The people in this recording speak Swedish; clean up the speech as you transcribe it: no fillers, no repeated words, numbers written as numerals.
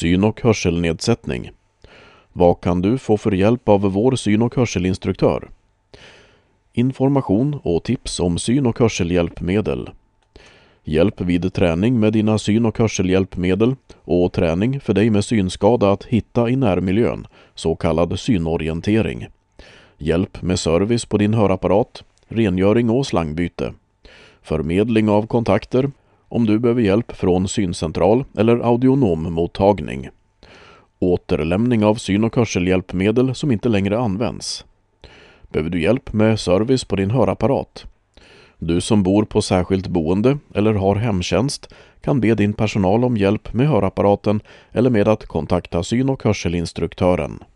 Syn- och hörselnedsättning. Vad kan du få för hjälp av vår syn- och hörselinstruktör? Information och tips om syn- och hörselhjälpmedel. Hjälp vid träning med dina syn- och hörselhjälpmedel och träning för dig med synskada att hitta i närmiljön, så kallad synorientering. Hjälp med service på din hörapparat, rengöring och slangbyte. Förmedling av kontakter om du behöver hjälp från syncentral eller audionommottagning. Återlämning av syn- och hörselhjälpmedel som inte längre används. Behöver du hjälp med service på din hörapparat? Du som bor på särskilt boende eller har hemtjänst kan be din personal om hjälp med hörapparaten eller med att kontakta syn- och hörselinstruktören.